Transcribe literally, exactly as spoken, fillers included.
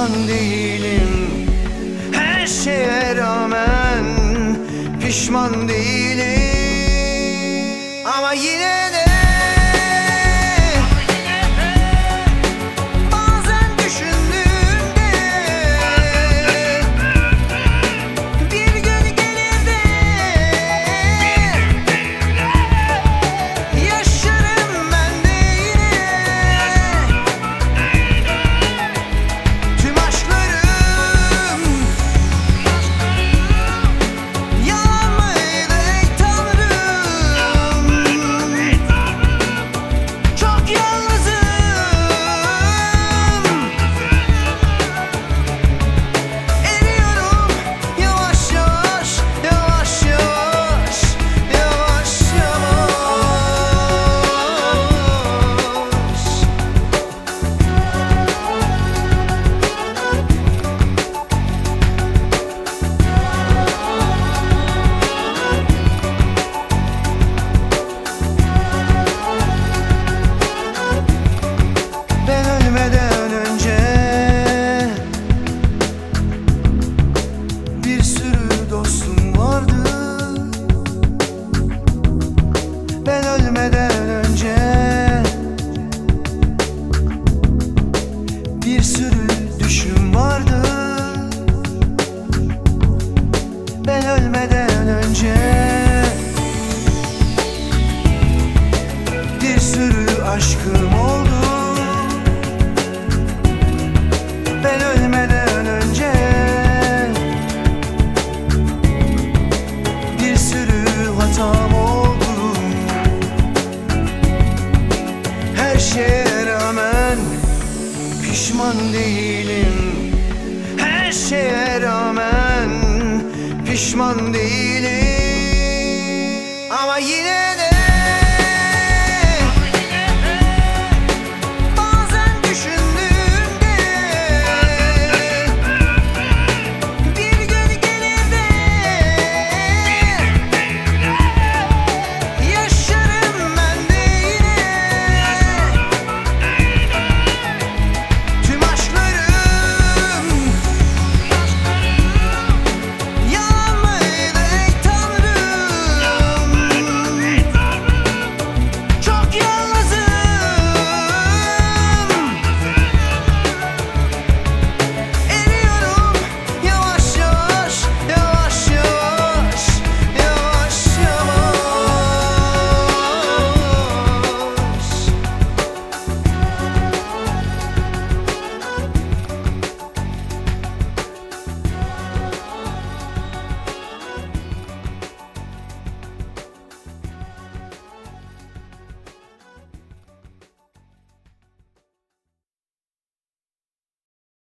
pişman değilim. Her şeye rağmen pişman değilim. Ama yine de bazen düşündüğümde bir gün gelir de yaşarım ben de yine. Tüm aşklarım yalan mıydı ey Tanrım? Çok yalnızım. Eriyorum yavaş yavaş, yavaş yavaş, yavaş yavaş. Ben ölmeden önce bir sürü dostum vardı. Ben ölmeden önce bir sürü düşüm vardı. Ben ölmeden önce bir sürü aşkım oldu. Ben ölmeden önce bir sürü hatam oldu. Her şeye rağmen pişman değilim. Her şeye rağmen pişman değilim. Ama yine